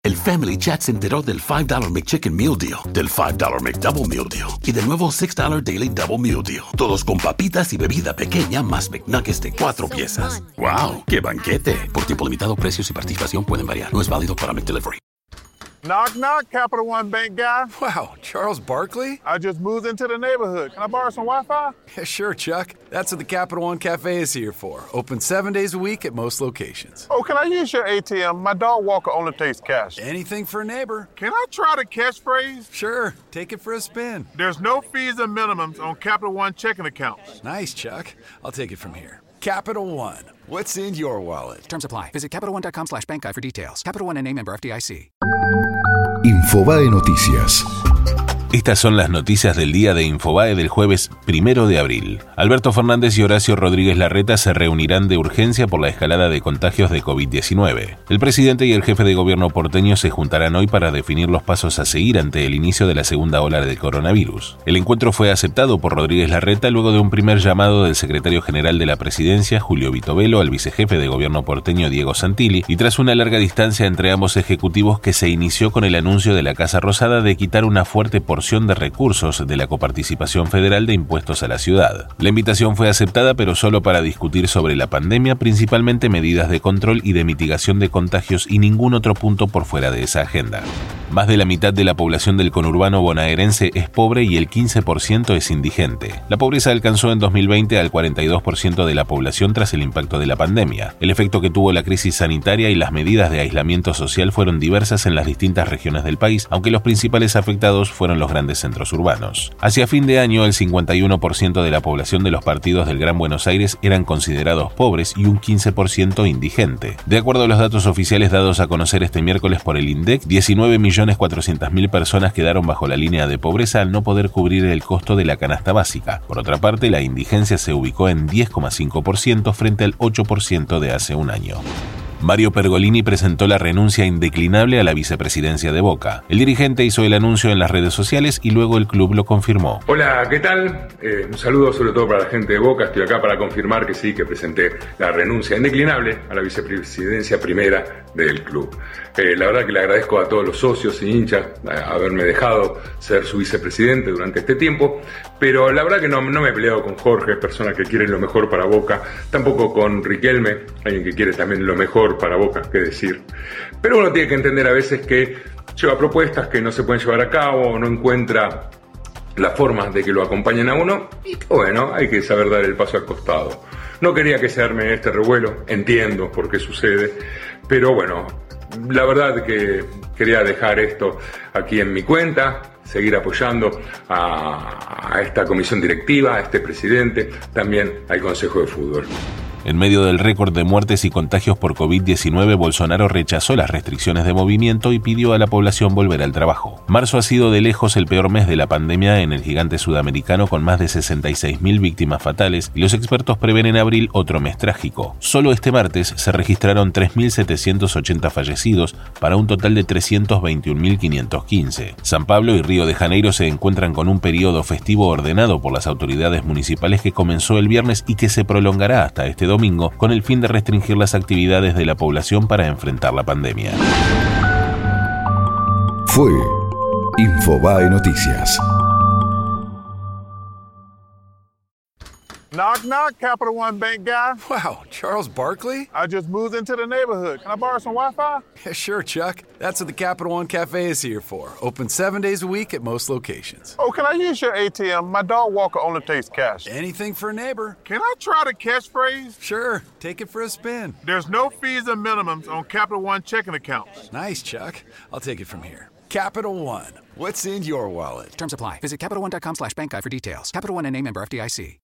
El Family Chat se enteró del $5 McChicken Meal Deal, del $5 McDouble Meal Deal y del nuevo $6 Daily Double Meal Deal. Todos con papitas y bebida pequeña más McNuggets de 4 piezas. ¡Wow! ¡Qué banquete! Por tiempo limitado, precios y participación pueden variar. No es válido para McDelivery. Knock, knock, Capital One Bank guy. Wow, Charles Barkley? I just moved into the neighborhood. Can I borrow some Wi-Fi? Yeah, sure, Chuck. That's what the Capital One Cafe is here for. Open 7 days a week at most locations. Oh, can I use your ATM? My dog walker only takes cash. Anything for a neighbor. Can I try the catchphrase? Sure, take it for a spin. There's no fees and minimums on Capital One checking accounts. Nice, Chuck. I'll take it from here. Capital One. What's in your wallet? Terms apply. Visit CapitalOne.com/bankguide for details. Capital One N.A. member FDIC. Infobae Noticias. Estas son las noticias del día de Infobae del jueves 1 de abril. Alberto Fernández y Horacio Rodríguez Larreta se reunirán de urgencia por la escalada de contagios de COVID-19. El presidente y el jefe de gobierno porteño se juntarán hoy para definir los pasos a seguir ante el inicio de la segunda ola del coronavirus. El encuentro fue aceptado por Rodríguez Larreta luego de un primer llamado del secretario general de la presidencia, Julio Vitovelo, al vicejefe de gobierno porteño, Diego Santilli, y tras una larga distancia entre ambos ejecutivos que se inició con el anuncio de la Casa Rosada de quitar una fuerte porción de recursos de la coparticipación federal de impuestos a la ciudad. La invitación fue aceptada, pero solo para discutir sobre la pandemia, principalmente medidas de control y de mitigación de contagios y ningún otro punto por fuera de esa agenda. Más de la mitad de la población del conurbano bonaerense es pobre y el 15% es indigente. La pobreza alcanzó en 2020 al 42% de la población tras el impacto de la pandemia. El efecto que tuvo la crisis sanitaria y las medidas de aislamiento social fueron diversas en las distintas regiones del país, aunque los principales afectados fueron los grandes centros urbanos. Hacia fin de año, el 51% de la población de los partidos del Gran Buenos Aires eran considerados pobres y un 15% indigente. De acuerdo a los datos oficiales dados a conocer este miércoles por el INDEC, 19.400.000 personas quedaron bajo la línea de pobreza al no poder cubrir el costo de la canasta básica. Por otra parte, la indigencia se ubicó en 10,5% frente al 8% de hace un año. Mario Pergolini presentó la renuncia indeclinable a la vicepresidencia de Boca. El dirigente hizo el anuncio en las redes sociales y luego el club lo confirmó. Hola, ¿qué tal? Un saludo sobre todo para la gente de Boca. Estoy acá para confirmar que sí, que presenté la renuncia indeclinable a la vicepresidencia primera del club. La verdad que le agradezco a todos los socios y hinchas haberme dejado ser su vicepresidente durante este tiempo, pero la verdad que no me he peleado con Jorge, persona que quiere lo mejor para Boca, tampoco con Riquelme, alguien que quiere también lo mejor para Boca, qué decir. Pero uno tiene que entender a veces que lleva propuestas que no se pueden llevar a cabo o no encuentra la forma de que lo acompañen a uno y bueno, hay que saber dar el paso al costado. No quería que se arme este revuelo, entiendo por qué sucede, pero bueno, la verdad que quería dejar esto aquí en mi cuenta, seguir apoyando a esta comisión directiva, a este presidente, también al Consejo de Fútbol. En medio del récord de muertes y contagios por COVID-19, Bolsonaro rechazó las restricciones de movimiento y pidió a la población volver al trabajo. Marzo ha sido de lejos el peor mes de la pandemia en el gigante sudamericano, con más de 66.000 víctimas fatales, y los expertos prevén en abril otro mes trágico. Solo este martes se registraron 3.780 fallecidos para un total de 321.515. San Pablo y Río de Janeiro se encuentran con un periodo festivo ordenado por las autoridades municipales que comenzó el viernes y que se prolongará hasta este domingo, con el fin de restringir las actividades de la población para enfrentar la pandemia. Fue Infobae Noticias. Knock, knock, Capital One Bank guy. Wow, Charles Barkley? I just moved into the neighborhood. Can I borrow some Wi-Fi? Yeah, sure, Chuck. That's what the Capital One Cafe is here for. Open 7 days a week at most locations. Oh, can I use your ATM? My dog walker only takes cash. Anything for a neighbor. Can I try the catchphrase? Sure, take it for a spin. There's no fees and minimums on Capital One checking accounts. Nice, Chuck. I'll take it from here. Capital One. What's in your wallet? Terms apply. Visit CapitalOne.com/bankguide for details. Capital One N.A. member FDIC.